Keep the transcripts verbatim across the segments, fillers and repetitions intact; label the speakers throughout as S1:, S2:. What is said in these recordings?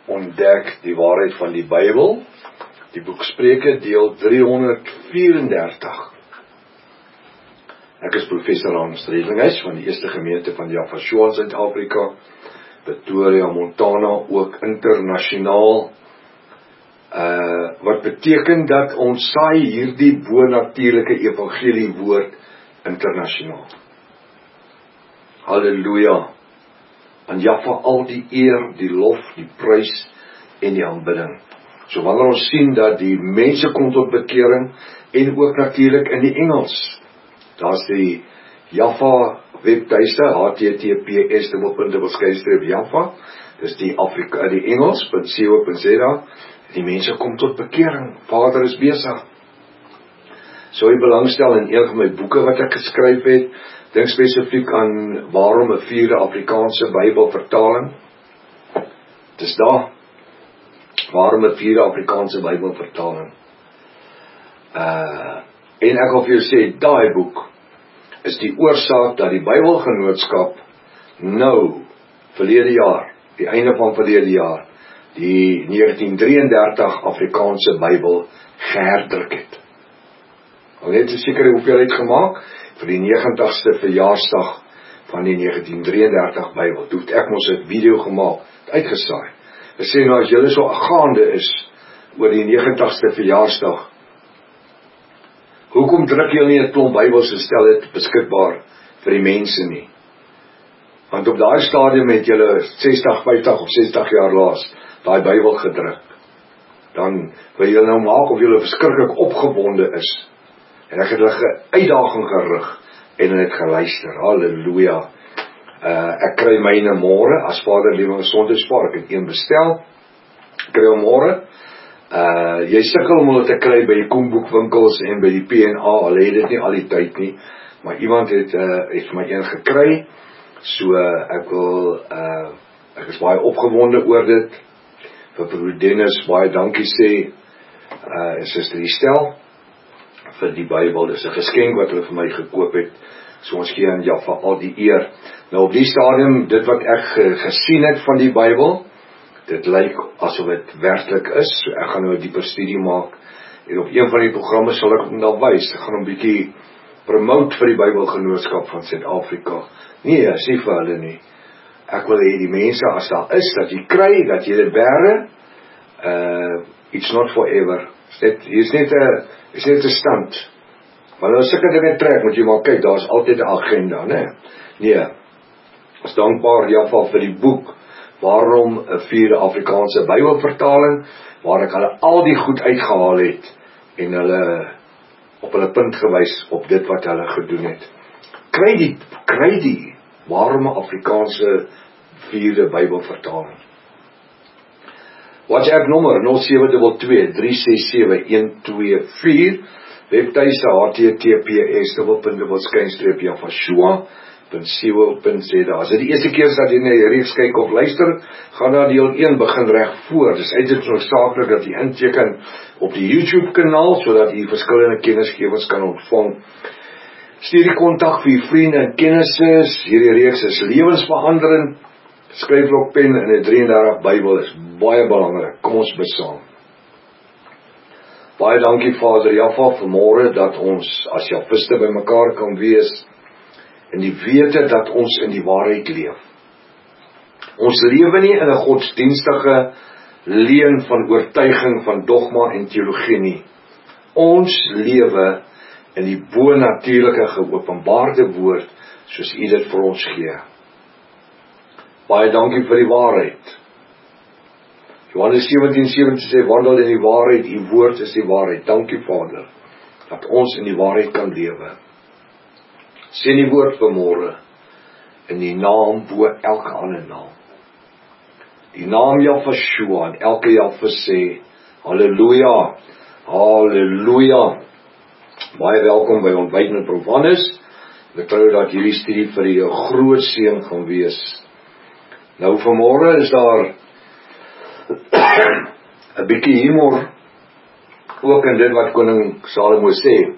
S1: ontdek die waarheid van die Bybel, die boek Spreuke, deel driehonderdvierendertig. Ek is professor Hans Redlinghuis van die eerste gemeente van Jaffa Suid-Afrika, Pretoria, Montana, ook internasionaal, uh, wat beteken dat ons saai hierdie bo-natuurlike evangelie woord internasionaal. Halleluja! Aan Jaffa al die eer, die lof, die prys en die aanbidding. So wanneer ons sien dat die mense kom tot bekering, en ook natuurlik in die Engels, daar is die Jaffa webtuiste, H T T P S Jaffa, dis die Afrika, die Engels, .co.za, die mense kom tot bekering, Vader is besig. Sou jy belangstel in een van my boeke wat ek geskryf het, dink spesifiek aan waarom 'n vierde Afrikaanse Bybelvertaling, dis daar, waarom 'n vierde Afrikaanse Bybelvertaling. Uh, en ek wil vir jou sê, daai boek is die oorsaak dat die Bybelgenootskap nou, verlede jaar, die einde van verlede jaar, die negentien drieëndertig Afrikaanse Bybel geherdruk het. Al het 'n sekere hoeveelheid gemaak vir die negentigste verjaarsdag van die negentien drieëndertig Bybel. Toe het ek mos 'n video gemaak, uitgesaai. Ek sê nou, as julle so gaande is oor die negentigste verjaarsdag, hoekom druk julle nie 'n klomp Bybels en stel dit beskikbaar vir die mense nie? Want op daai stadium het julle sestig, vyftig of sestig jaar laas daai Bybel gedruk. Dan wil julle nou maak of julle verskriklik opgewonde is. En ek het hulle 'n uitdaging gerig en hulle het geluister. Halleluja. Uh, ek kry myne môre as Vader Lewe Gesondheid spaar. Ek het een bestel. Ek kry hom môre. Uh, jy sukkel om hulle te kry by die koemboekwinkels en by die P en A, al het dit nie al die tyd nie, maar iemand het, uh, het vir my een gekry, so uh, ek wil, uh, ek is baie opgewonde oor dit, vir broer Dennis baie dankie sê, uh, en Suster Estel, vir die Bybel, dis 'n geskenk wat hulle vir my gekoop het, so ons gee aan Jaffa al die eer. Nou op die stadium, dit wat ek gesien het van die Bybel, dit lyk asof dit werklik is, so ek gaan nou 'n dieper studie maak, en op een van die programme sal ek hom dan wys, ek gaan hom bietjie promote vir die Bybelgenootskap van Suid-Afrika. Nee, is nie vir hulle nie. Ek wil hê die mense, as daar is, dat jy kry, dat jy dit bære, uh, it's not forever. Hier is net 'n is net 'n stand. Maar nou sulke dinge trek, moet jy maar kyk, daar is altyd 'n agenda, né? Nee, is dankbaar Jaffa vir die boek, waarom 'n vierde Afrikaanse Bybelvertaling, waar ek hulle al die goed uitgehaal het, en hulle op hulle punt gewys, op dit wat hulle gedoen het. Kry die, kry die, waarom 'n Afrikaanse vierde Bybelvertaling. WhatsApp nommer nul sewe twee twee, drie ses sewe, een twee vier, webtuiste H T T P S Jaffa punt co punt za. As dit die eerste keer is dat jy na die reeks kyk of luister, gaan daar deel een begin reg voor. Dis uiters noodsaaklik dat jy inteken op die YouTube kanaal, sodat jy verskillende kennisgewings kan ontvang. Stuur die kontak vir jy vriende en kennisses. Hierdie reeks is lewensveranderend. Skryfblok pen in 'n drieëndertig Bybel is baie belangrik. Kom ons bid saam. Baie dankie Vader Jaffa vir môre dat ons as Jaffiste by mekaar kan wees, en die wete dat ons in die waarheid leef. Ons lewe nie in 'n godsdienstige leuen van oortuiging van dogma en teologie nie. Ons lewe in die bo-natuurlike geopenbaarde woord, soos U dit vir ons gee. Baie dankie vir die waarheid. Johannes sewentien sewentien sê, wandel in die waarheid, U woord is die waarheid. Dankie Vader, dat ons in die waarheid kan lewe. Sien die woord vanmôre, in die naam bo elke ander naam. Die naam Jaffa en elke Jaffa sê, halleluja, halleluja. Baie welkom by Ontbyt met Prof Hannes. Ek glo dat hierdie studie vir u 'n groot seën gaan wees. Nou vanmôre is daar 'n bietjie humor ook in dit wat koning Salomo sê.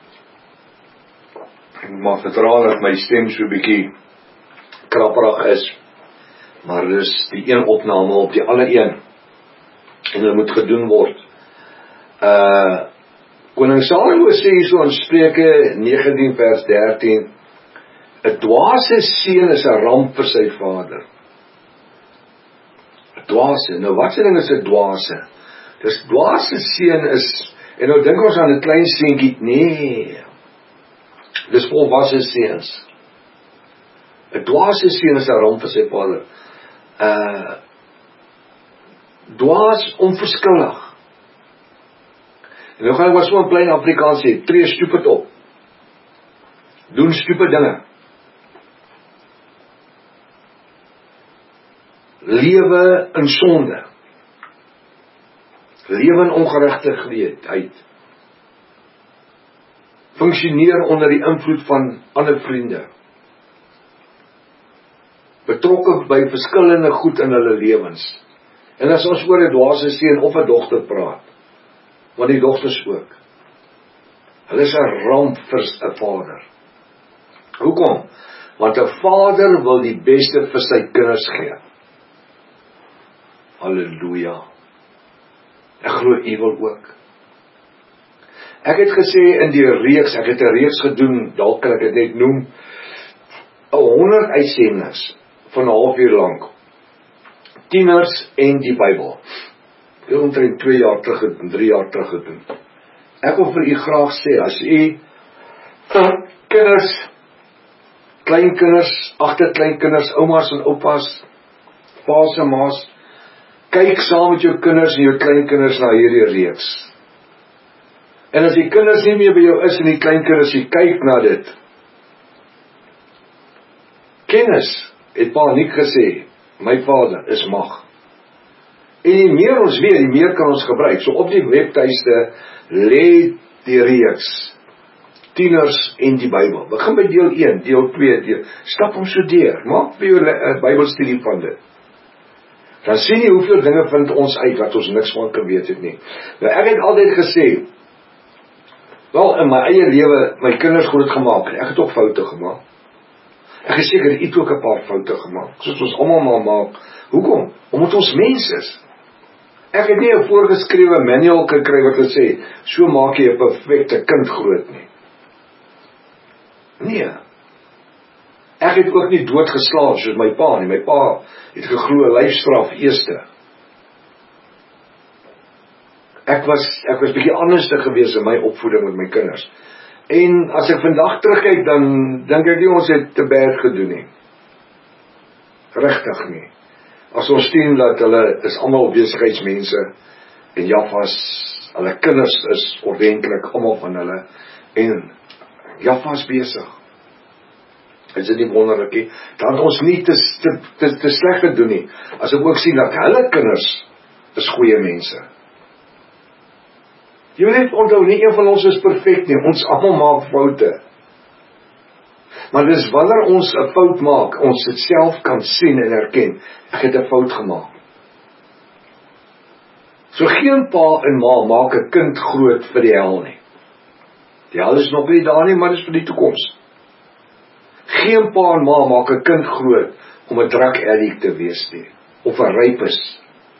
S1: Ek mag vertraal dat my stem so bietjie krapperig is, maar dis die een opname op die ander een En hulle moet gedoen word. Uh, Koning Salomo sê hier so in Spreuke negentien vers dertien, 'n dwaase seun is 'n ramp vir sy vader. 'n Dwaase, nou wat se ding is 'n dwaase? Dis dwaase seun is, en nou dink ons aan 'n klein seentjie, nee, dis volwasse seuns. 'n Dwaase seun is 'n ramp vir sy vader. Uh, dwaas onverskillig. En nou gaan ek maar so in klein Afrikaans sê, tree stupid op. Doen stupid dinge. Lewe in sonde. Lewe in ongeregtigheid. Funksioneer onder die invloed van ander vriende. Betrokke by verskillende goed in hulle lewens. En as ons oor 'n dwaase seun of 'n dogter praat, want die dogters ook, hulle is 'n ramp vir 'n vader. Hoekom? Want 'n vader wil die beste vir sy kinders gee. Halleluja. Ek glo u wil ook. Ek het gesê in die reeks, ek het 'n reeks gedoen, dalk kan ek dit net noem, honderd uitsendings van 'n halfuur lank. Tieners en die Bybel. Ek het omtrent twee jaar terug gedoen, drie jaar terug gedoen. Ek wil vir u graag sê, as u kinders, kleinkinders, agterkleinkinders, oumas en oupas, paas en maas, kyk saam met jou kinders en jou kleinkinders na hierdie reeks. En as die kinders nie meer by jou is en die kleinkinders, jy kyk na dit. Kennis, het pa nie gesê, my vader is mag. En die meer ons weet, die meer kan ons gebruik. So op die webtuiste lê die reeks, tieners en die Bybel. Begin by deel een, deel twee, deel, stap hom so deur, maak vir jou uh, Bybelstudie van dit. Dan sien jy hoeveel dinge vind ons uit, wat ons niks van kan weet het nie. Nou ek het altyd gesê, wel in my eie lewe, my kinders groot gemaak, ek het ook foute gemaak. Ek is seker, jy het ook 'n paar foute gemaak, soos ons almal maar maak. Hoekom? Omdat ons mens is. Ek het nie 'n voorgeskrewe manual gekry wat het sê, so maak jy 'n perfekte kind groot nie. Nee. Ek het ook nie doodgeslaap soos my pa nie. My pa het geglo lyfstraf eerste. Ek was, ek was bietjie anders gewees in my opvoeding met my kinders. En as ek vandag terugkyk, dan dink ek nie ons het te berg gedoen nie. Regtig nie. As ons sien dat hulle is almal besigheidsmense, en Jafas, hulle kinders is ordentlik, almal van hulle, en Jafas besig. Is dit nie wonderlik nie? Dan ons nie te, te, te, te sleg gedoen nie, as ek ook sien dat hulle kinders is goeie mense. Jy moet net onthou, nie een van ons is perfek nie, ons almal maak foute. Maar dis wanneer ons 'n fout maak, ons dit self kan sien en erken, ek het 'n fout gemaak. So geen pa en ma maak 'n kind groot vir die hel nie. Die hel is nog nie daar nie, maar dis vir die toekoms. Geen pa en ma maak 'n kind groot om 'n drug addict te wees nie, of 'n rapist,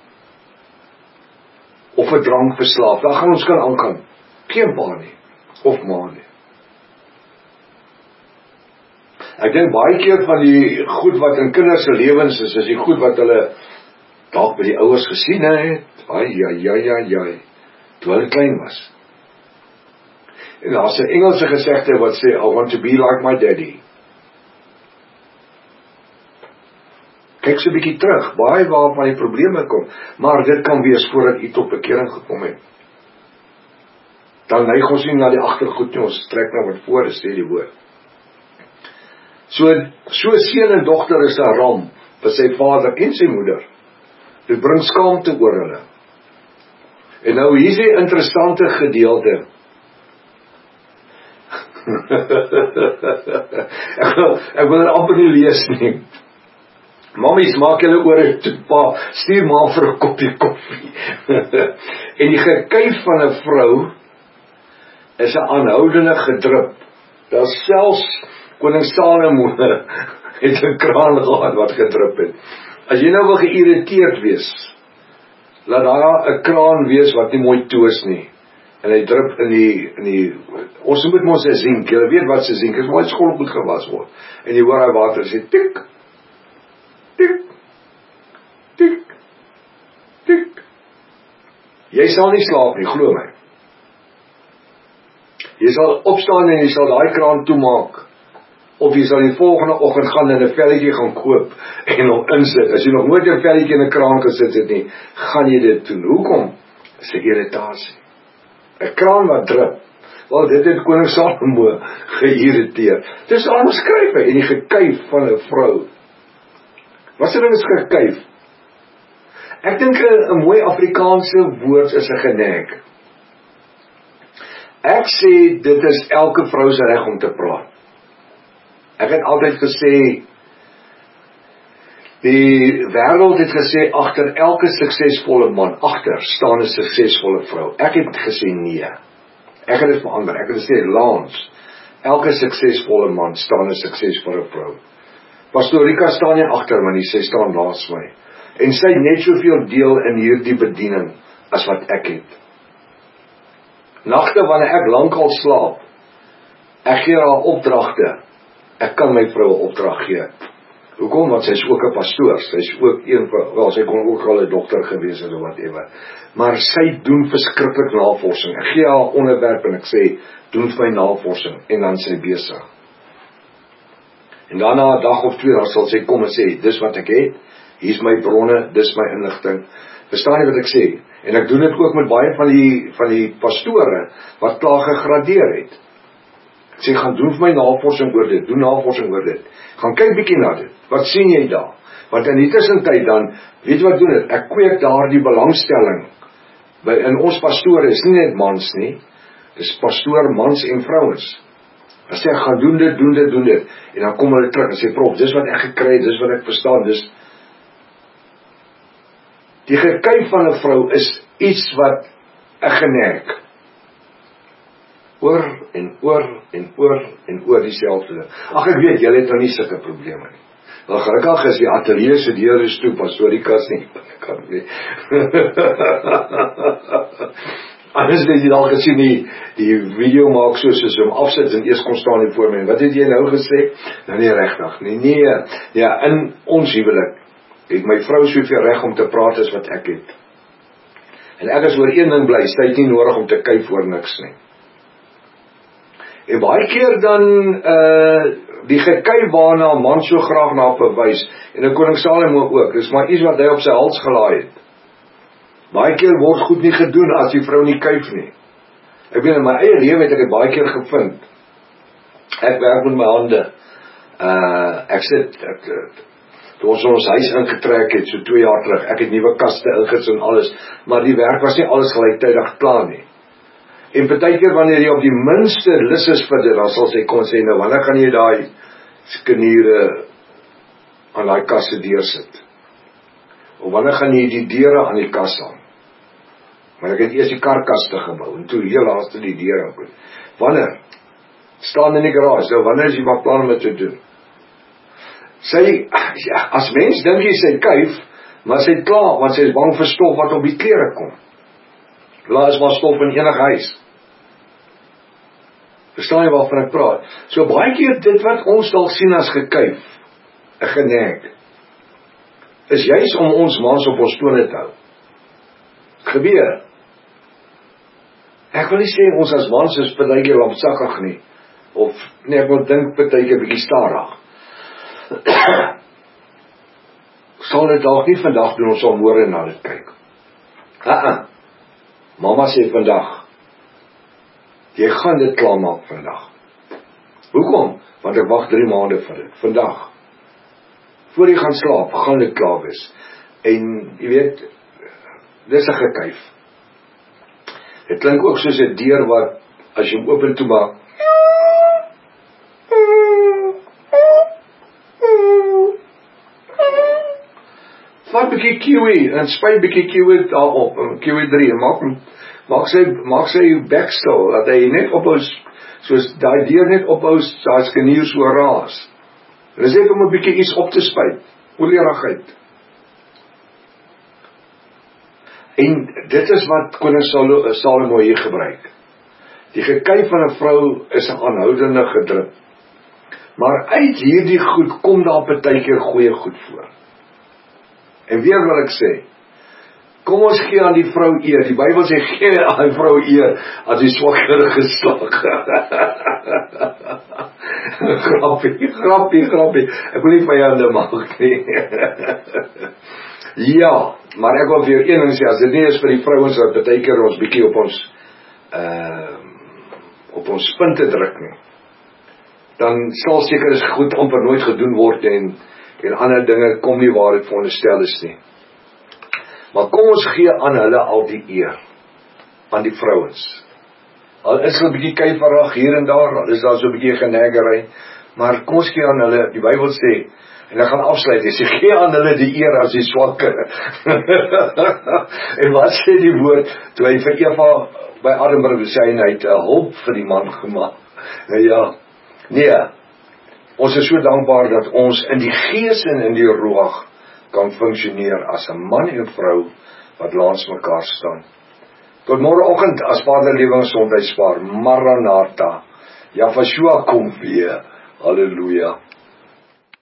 S1: of 'n drankverslaaf. Daar gaan ons kan aangaan. Geen pa nie, of ma nie. Ek dink baie keer van die goed wat in kinders se lewens is, is die goed wat hulle dalk by die ouers gesien het, ai, ai, ai, ai, ai, toe hulle klein was. En daar's 'n Engelse gesegde wat sê, I want to be like my daddy. Kyk so 'n bietjie terug, baie waarvan die probleme kom, maar dit kan wees voordat jy tot bekering gekom het. Dan neig ons nie na die agtergoed nie, ons trek na wat voor is, sê die woord. So, so seun en dogter is 'n ramp vir sy vader en sy moeder. Dit bring skaamte oor hulle. En nou hier is 'n interessante gedeelte. ek, wil, ek wil dit amper nie lees nie. Mammies, maak julle oor toe pa, stuur maar vir 'n koppie koffie. En die gekuif van 'n vrou is 'n aanhoudende gedrup. Daar selfs koning Salomo het 'n kraan gehad wat gedrup het. As jy nou wil geïrriteerd wees, Laat daar 'n kraan wees wat nie mooi toe is nie. En hy drup in die, in die ons moet mos 'n zink, jy weet wat 'n zink is, maar skol moet gewas word. En jy hoor hy water sê tik, tik, tik, tik. Jy sal nie slaap nie, glo my. Jy sal opstaan en jy sal daai kraan toemaak. Of jy sal die volgende oggend gaan en 'n velletjie gaan koop en hom insit. As jy nog nooit 'n velletjie in 'n kraan gesit het nie, gaan jy dit doen. Hoekom? Dis 'n irritasie. 'n Kraan wat drup. Wel, dit het koning Salomo geïrriteer. Dis al beskryf hy en die gekuif van 'n vrou. Wat se ding is gekuif? Ek dink 'n mooi Afrikaanse woord is 'n genek. Ek sê dit is elke vrou se reg om te praat. Ek het altyd gesê, die wêreld het gesê, agter elke suksesvolle man, agter staan 'n suksesvolle vrou. Ek het gesê nee. Ek het dit verander. Ek het gesê, Lans, elke suksesvolle man staan 'n suksesvolle vrou. Pastoor Rika staan nie agter my nie, sy staan naas my. En sy het net soveel deel in hierdie bediening as wat ek het. Nagte wanneer ek lankal slaap, ek gee haar opdragte. Ek kan my vrou 'n opdrag gee. Hoekom? Want sy is ook 'n pastoor. Sy is ook een van, wel, sy kon ook al 'n dokter gewees het of whatever. Maar sy doen verskriklik navorsing. Ek gee haar onderwerp en ek sê, doen vir my navorsing. En dan sy besig. En dan na 'n dag of twee, dan sal sy kom en sê, dis wat ek het. Hier is my bronne, dis my inligting. Verstaan jy wat ek sê? En ek doen dit ook met baie van die, van die pastore, wat klaar gegradeer het. Ek sê, gaan doen vir my navorsing oor dit, doen navorsing oor dit. Gaan kyk bietjie na dit, wat sien jy daar? Want in die tussentyd dan, weet wat doen dit? Ek kweek daar die belangstelling. By, in ons pastore is nie net mans nie, dis pastoor mans en vrouens. As sê, ek gaan doen dit, doen dit, doen dit. En dan kom hulle terug en sê, prof, dis wat ek gekry het, dis wat ek verstaan, dis. Die gekuif van 'n vrou is iets wat 'n genek. Oor en oor en oor en oor dieselfde ding. Ag, ek weet, julle het nou nie sulke probleme nie. Wel, gelukkig is die ateljee se deure is toe, pastoor Rikas nie. Kan nie. Anders het jy al gesien, die, die video maak so, soos hom afsit en eers kom staan hier voor my. En wat het jy nou gesê? Nou nie regtig nie. Nee, ja, in ons huwelik het my vrou soveel reg om te praat as wat ek het. En ek is oor een ding bly, sy het nie nodig om te kyk voor niks nie. En baie keer dan, uh, die gekuif waarna 'n man so graag na verwys, en 'n koning Salomo ook, dis maar iets wat hy op sy hals gelaai het. Baie keer word goed nie gedoen as die vrou nie kuif nie. Ek weet in my eie lewe het ek dit baie keer gevind. Ek werk met my hande. Uh, ek sit, ek, toe ons ons huis ingetrek het, so twee jaar terug, ek het nuwe kaste ingets en alles, maar die werk was nie alles gelyktydig klaar nie. En partykeer wanneer jy op die minste lus is vir dit, dan sal sy kom sê, nou wanneer gaan jy daai skeniere aan daai kasse deursit? Of wanneer gaan jy die deure aan die kas aan? Maar ek het eers die karkaste gebou, en toe heel laaste die deure. Wanneer? Staan in die garage, nou wanneer is jy maar plan om dit te doen? Sy, ja, as mens dink jy sy kuif, maar sy het klaar, want sy is bang vir stof wat op die klere kom. Laat is maar stof in enige huis. Verstaan jy waarvan ek praat? So baie keer dit wat ons dalk sien as gekuif, 'n genek, is juis om ons mans op ons tone te hou. Gebeur. Ek wil nie sê ons as mans is partykeer lampsakkig nie, of nee, ek wil dink partykeer bietjie stadig. Sal dit dalk nie vandag doen, ons sal môre na dit kyk. Ha-ha. Mama sê vandag, jy gaan dit klaarmaak vandag. Hoekom? Want ek wag drie maande vir dit. Vandag. Voor jy gaan slaap, gaan dit klaar wees. En, jy weet, dis 'n gekuif. Dit klink ook soos 'n deur wat, as jy hom oop en toe maak, vat bykie kiwi, en spuit bykie kiwi daarop, en kiwi drie, en maak, maak sy, maak sy bek stil, dat hy net ophou, soos die deur net ophou, as skenier so raas. En is net om 'n bykie iets op te spuit, olierigheid. En dit is wat koning Salomo hier gebruik. Die gekyk van 'n vrou is 'n aanhoudende gedruk. Maar uit hierdie goed kom daar partykeer goeie goed voor. En weer wil ek sê, kom ons gee aan die vrou eer. Die Bybel sê gee aan die vrou eer as die swakker geslag. grappie, grappie, grappie. Ek wil nie vyande maak nie. Ja, maar ek wil vir jou een ding sê, as dit nie is vir die vrouens wat baie keer ons bietjie op ons uh, op ons punte druk nie, dan sal seker is goed amper nooit gedoen word en, en ander dinge kom nie waar dit veronderstel is nie. Maar kom ons gee aan hulle al die eer, aan die vrouens. Al is hulle 'n bietjie kuiverig hier en daar, al is daar so 'n bietjie genegery, maar kom ons gee aan hulle, die Bybel sê, en ek gaan afsluit, hy sê, gee aan hulle die eer as die swakker. En wat sê die woord, toe hy vir Eva by Adam sê, hy het 'n hulp vir die man gemaak. Ja, nee, ons is so dankbaar dat ons in die gees en in die ruach kan functioneer as 'n man en vrou wat langs mekaar staan. Tot môreoggend as Vader lewe en gesondheid spaar. Maranatha. Yahshua kom weer. Halleluja.